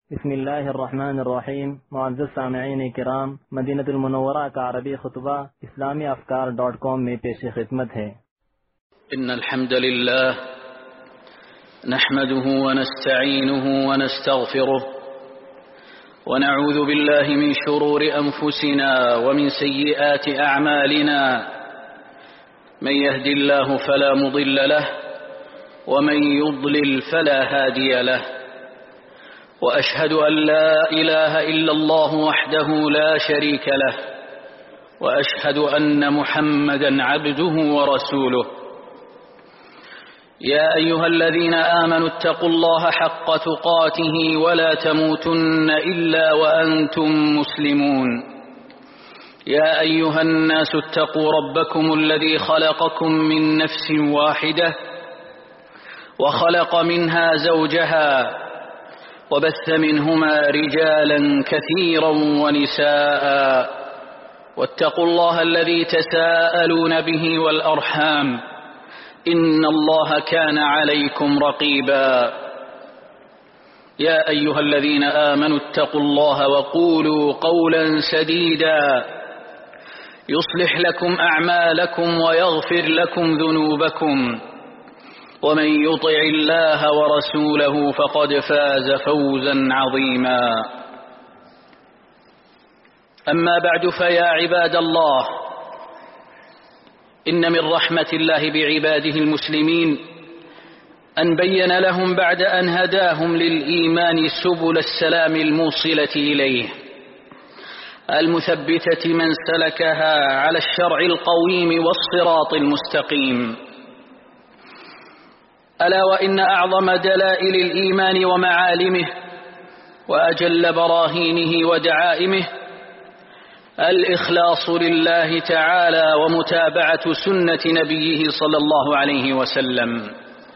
بسم الله الرحمن الرحیم. معزز سامعین کرام، مدینہ المنورہ کا عربی خطبہ اسلامی افکار.com میں پیش خدمت ہے. إن الحمد لله نحمده ونستعينه ونستغفره ونعوذ بالله من شرور أنفسنا ومن سيئات أعمالنا، من يهد الله فلا مضل له ومن يضلل فلا هادي له، وأشهد أن لا إله إلا الله وحده لا شريك له، وأشهد أن محمدا عبده ورسوله. يا أيها الذين آمنوا اتقوا الله حق تقاته ولا تموتن إلا وأنتم مسلمون. يا أيها الناس اتقوا ربكم الذي خلقكم من نفس واحدة وخلق منها زوجها وبث منهما رجالا كثيرا ونساء، واتقوا الله الذي تساءلون به والأرحام، إن الله كان عليكم رقيبا. يا أيها الذين آمنوا اتقوا الله وقولوا قولا سديدا يصلح لكم أعمالكم ويغفر لكم ذنوبكم، ومن يطع الله ورسوله فقد فاز فوزا عظيما. أما بعد، فيا عباد الله، إن من رحمة الله بعباده المسلمين أن بين لهم بعد أن هداهم للإيمان سبل السلام الموصلة إليه، المثبتة من سلكها على الشرع القويم والصراط المستقيم. ألا وإن أعظم دلائل الإيمان ومعالمه وأجل براهينه ودعائمه الإخلاص لله تعالى ومتابعة سنة نبيه صلى الله عليه وسلم،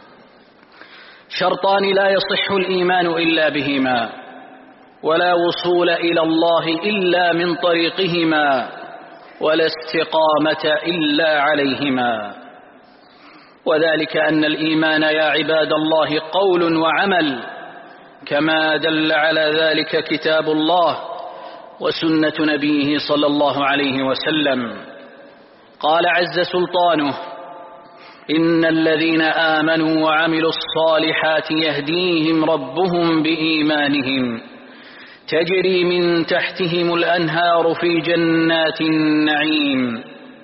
شرطان لا يصح الإيمان إلا بهما، ولا وصول إلى الله إلا من طريقهما، ولا استقامة إلا عليهما. وذلك أن الإيمان يا عباد الله قول وعمل، كما دل على ذلك كتاب الله وسنة نبيه صلى الله عليه وسلم. قال عز سلطانه: إن الذين آمنوا وعملوا الصالحات يهديهم ربهم بإيمانهم تجري من تحتهم الأنهار في جنات النعيم.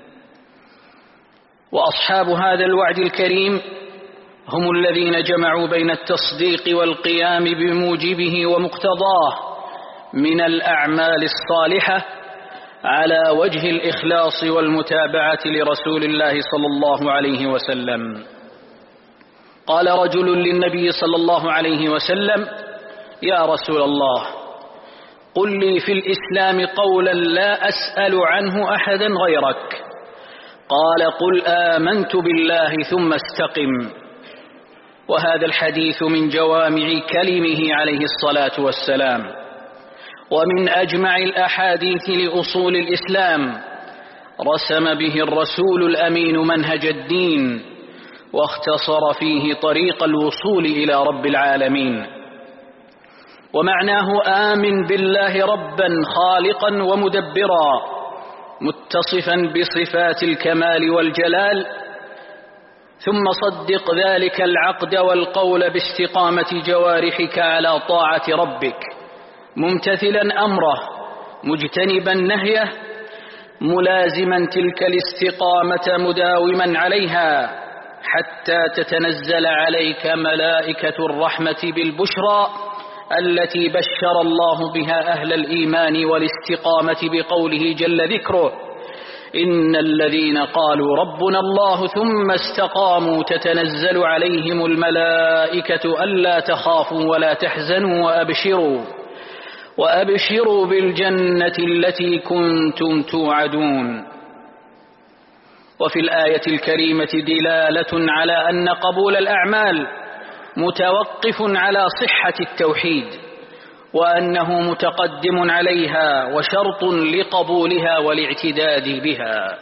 وأصحاب هذا الوعد الكريم هم الذين جمعوا بين التصديق والقيام بموجبه ومقتضاه من الأعمال الصالحة على وجه الإخلاص والمتابعة لرسول الله صلى الله عليه وسلم. قال رجل للنبي صلى الله عليه وسلم: يا رسول الله، قل لي في الإسلام قولا لا أسأل عنه أحدا غيرك. قال: قل آمنت بالله ثم استقم. وهذا الحديث من جوامع كلمه عليه الصلاة والسلام، ومن أجمع الأحاديث لأصول الإسلام، رسم به الرسول الأمين منهج الدين، واختصر فيه طريق الوصول إلى رب العالمين. ومعناه: آمن بالله ربا خالقا ومدبرا، متصفا بصفات الكمال والجلال، ثم صدق ذلك العقد والقول باستقامة جوارحك على طاعة ربك، ممتثلا أمره مجتنبا نهيه، ملازما تلك الاستقامة مداوما عليها، حتى تتنزل عليك ملائكة الرحمة بالبشرى التي بشر الله بها أهل الإيمان والاستقامة بقوله جل ذكره: إن الذين قالوا ربنا الله ثم استقاموا تتنزل عليهم الملائكة ألا تخافوا ولا تحزنوا وأبشروا بالجنة التي كنتم توعدون. وفي الآية الكريمة دلالة على أن قبول الأعمال متوقف على صحة التوحيد، وأنه متقدم عليها وشرط لقبولها والاعتداد بها.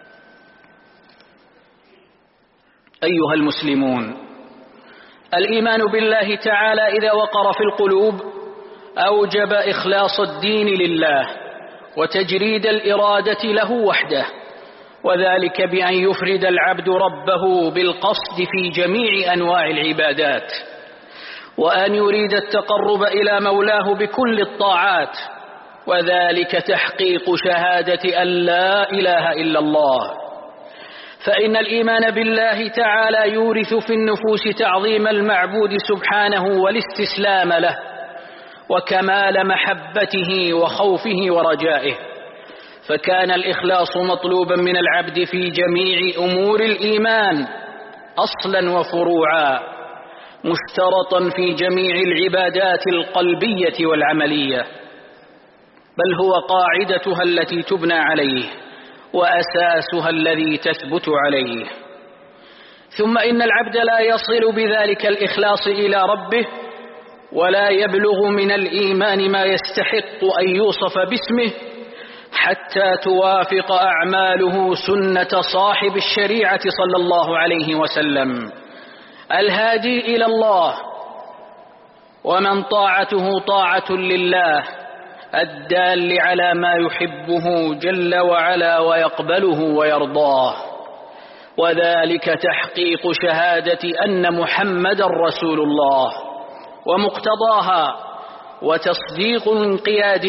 أيها المسلمون، الإيمان بالله تعالى إذا وقر في القلوب أوجب إخلاص الدين لله وتجريد الإرادة له وحده، وذلك بأن يفرد العبد ربه بالقصد في جميع أنواع العبادات، وأن يريد التقرب إلى مولاه بكل الطاعات، وذلك تحقيق شهادة أن لا إله إلا الله. فإن الإيمان بالله تعالى يورث في النفوس تعظيم المعبود سبحانه والاستسلام له وكمال محبته وخوفه ورجائه، فكان الإخلاص مطلوبا من العبد في جميع أمور الإيمان أصلا وفروعا، مشترطا في جميع العبادات القلبية والعملية، بل هو قاعدتها التي تبنى عليه وأساسها الذي تثبت عليه. ثم إن العبد لا يصل بذلك الإخلاص إلى ربه ولا يبلغ من الإيمان ما يستحق أن يوصف باسمه حتى توافق أعماله سنة صاحب الشريعة صلى الله عليه وسلم الهادي إلى الله، ومن طاعته طاعة لله الدال على ما يحبه جل وعلا ويقبله ويرضاه، وذلك تحقيق شهادة أن محمدا رسول الله ومقتضاها، وتصديق الانقياد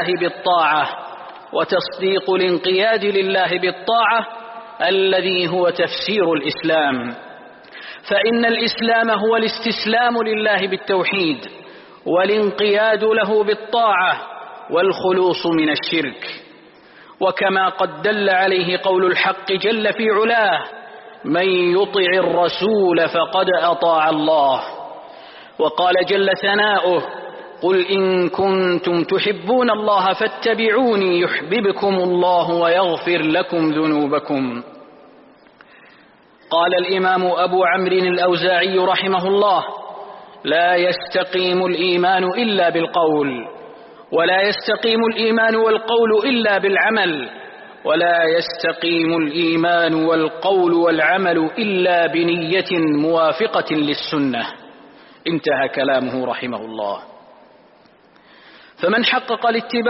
لله بالطاعة الذي هو تفسير الإسلام. فإن الإسلام هو الاستسلام لله بالتوحيد والانقياد له بالطاعة والخلوص من الشرك، وكما قد دل عليه قول الحق جل في علاه: من يطع الرسول فقد أطاع الله. وقال جل ثناؤه: قل إن كنتم تحبون الله فاتبعوني يحببكم الله ويغفر لكم ذنوبكم. قال الإمام أبو عمرو الأوزاعي رحمه الله: لا يستقيم الإيمان إلا بالقول، ولا يستقيم الإيمان والقول إلا بالعمل، ولا يستقيم الإيمان والقول والعمل إلا بنية موافقة للسنة. انتهى كلامه رحمه الله. فمن حقق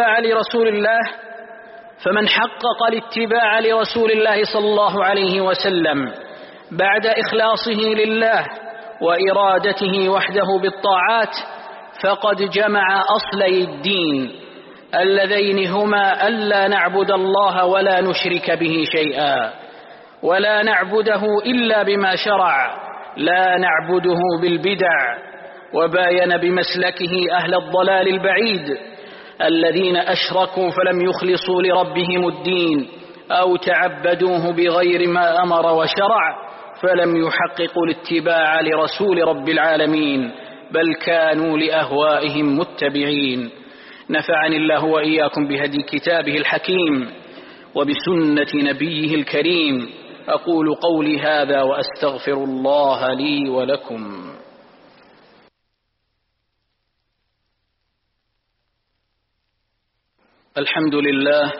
الاتباع لرسول الله صلى الله عليه وسلم بعد إخلاصه لله وإرادته وحده بالطاعات فقد جمع أصلي الدين اللذين هما ألا نعبد الله ولا نشرك به شيئا، ولا نعبده إلا بما شرع، لا نعبده بالبدع، وباين بمسلكه أهل الضلال البعيد الذين أشركوا فلم يخلصوا لربهم الدين أو تعبدوه بغير ما أمر وشرع، فلم يحققوا الاتباع لرسول رب العالمين، بل كانوا لأهوائهم متبعين. نفعني الله وإياكم بهدي كتابه الحكيم وبسنة نبيه الكريم. أقول قولي هذا وأستغفر الله لي ولكم. الحمد لله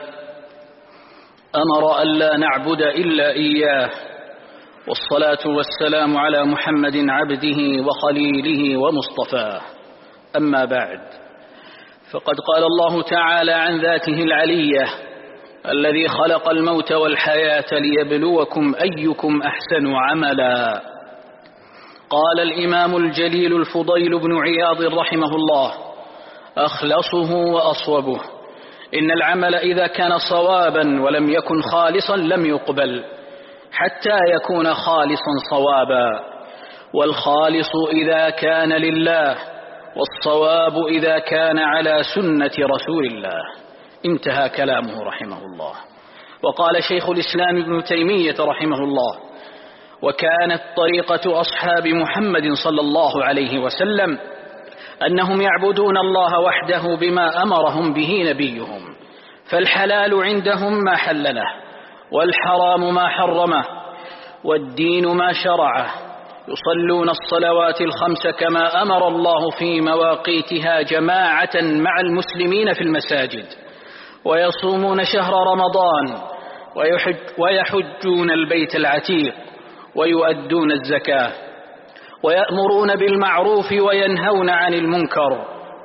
أمر ألا نعبد إلا إياه، والصلاة والسلام على محمد عبده وخليله ومصطفاه. أما بعد، فقد قال الله تعالى عن ذاته العلية: الذي خلق الموت والحياة ليبلوكم أيكم أحسن عملا. قال الإمام الجليل الفضيل بن عياض رحمه الله: أخلصه وأصوبه. إن العمل إذا كان صوابا ولم يكن خالصا لم يقبل حتى يكون خالصا صوابا، والخالص إذا كان لله، والصواب إذا كان على سنة رسول الله. انتهى كلامه رحمه الله. وقال شيخ الإسلام ابن تيمية رحمه الله: وكانت طريقة أصحاب محمد صلى الله عليه وسلم أنهم يعبدون الله وحده بما أمرهم به نبيهم، فالحلال عندهم ما حلله، والحرام ما حرمه، والدين ما شرعه. يصلون الصلوات الخمس كما أمر الله في مواقيتها جماعة مع المسلمين في المساجد، ويصومون شهر رمضان، ويحجون البيت العتيق، ويؤدون الزكاة، ويأمرون بالمعروف وينهون عن المنكر،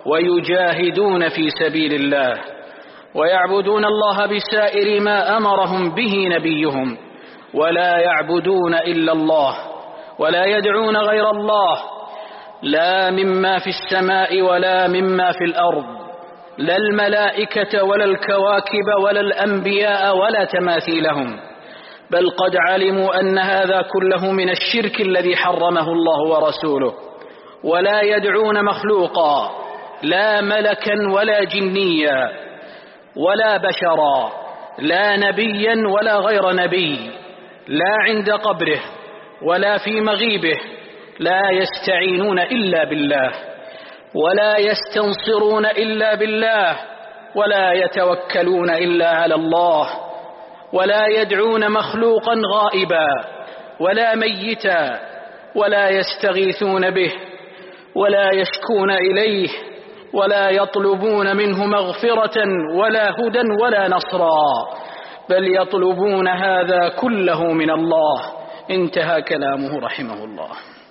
ويجاهدون في سبيل الله ويعبدون الله بسائر ما أمرهم به نبيهم، ولا يعبدون إلا الله ولا يدعون غير الله، لا مما في السماء ولا مما في الأرض، لا الملائكة ولا الكواكب ولا الأنبياء ولا تماثيلهم، بل قد علموا أن هذا كله من الشرك الذي حرمه الله ورسوله. ولا يدعون مخلوقا، لا ملكا ولا جنيا ولا بشرا، لا نبيا ولا غير نبي، لا عند قبره ولا في مغيبه، لا يستعينون إلا بالله ولا يستنصرون إلا بالله ولا يتوكلون إلا على الله، ولا يدعون مخلوقا غائبا ولا ميتا، ولا يستغيثون به ولا يشكون إليه، ولا يطلبون منه مغفرة ولا هدى ولا نصرا، بل يطلبون هذا كله من الله. انتهى كلامه رحمه الله.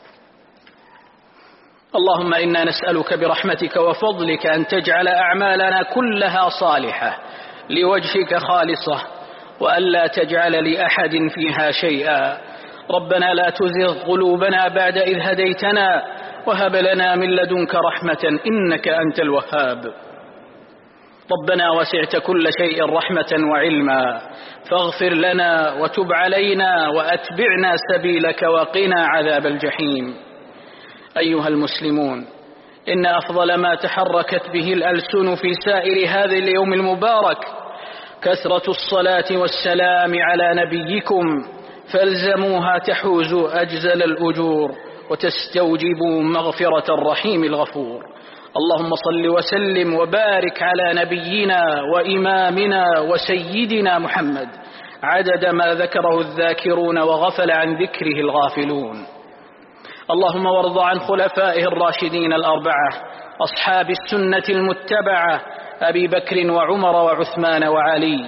اللهم إنا نسألك برحمتك وفضلك أن تجعل أعمالنا كلها صالحة لوجهك خالصة، وألا تجعل لأحد فيها شيئا. ربنا لا تزغ قلوبنا بعد إذ هديتنا وهب لنا من لدنك رحمة إنك أنت الوهاب. ربنا وسعت كل شيء رحمة وعلما، فاغفر لنا وتب علينا وأتبعنا سبيلك وقنا عذاب الجحيم. أيها المسلمون، إن أفضل ما تحركت به الألسن في سائر هذا اليوم المبارك كثرة الصلاة والسلام على نبيكم، فالزموها تحوز أجزل الأجور وتستوجب مغفرة الرحيم الغفور. اللهم صل وسلم وبارك على نبينا وإمامنا وسيدنا محمد عدد ما ذكره الذاكرون وغفل عن ذكره الغافلون. اللهم وارض عن خلفائه الراشدين الأربعة أصحاب السنة المتبعة أبي بكر وعمر وعثمان وعلي،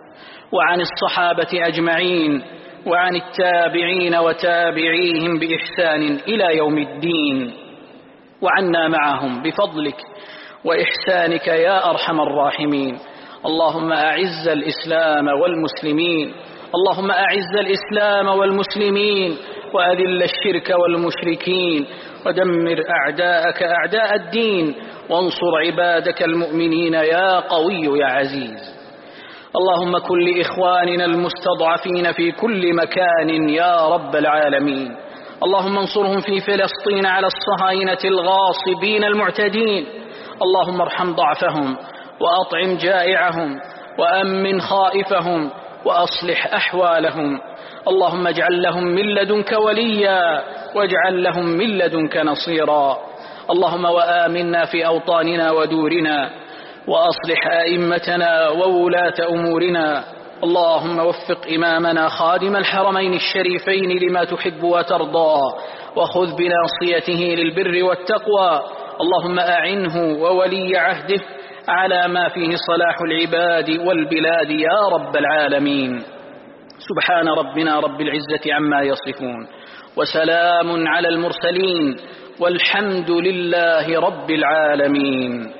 وعن الصحابة أجمعين، وعن التابعين وتابعيهم بإحسان إلى يوم الدين، وعنا معهم بفضلك وإحسانك يا أرحم الراحمين. اللهم أعز الإسلام والمسلمين، اللهم أعز الإسلام والمسلمين وأذل الشرك والمشركين، ودمر أعداءك أعداء الدين، وانصر عبادك المؤمنين يا قوي يا عزيز. اللهم كن لإخواننا المستضعفين في كل مكان يا رب العالمين. اللهم انصرهم في فلسطين على الصهاينة الغاصبين المعتدين. اللهم ارحم ضعفهم وأطعم جائعهم وأمن خائفهم وأصلح أحوالهم. اللهم اجعل لهم من لدنك وليا واجعل لهم من لدنك نصيرا. اللهم وآمنا في أوطاننا ودورنا، وأصلح أئمتنا وولاة أمورنا. اللهم وفق إمامنا خادم الحرمين الشريفين لما تحب وترضى، وخذ بناصيته للبر والتقوى. اللهم أعنه وولي عهده على ما فيه صلاح العباد والبلاد يا رب العالمين. سبحان ربنا رب العزة عما يصفون، وسلام على المرسلين، والحمد لله رب العالمين.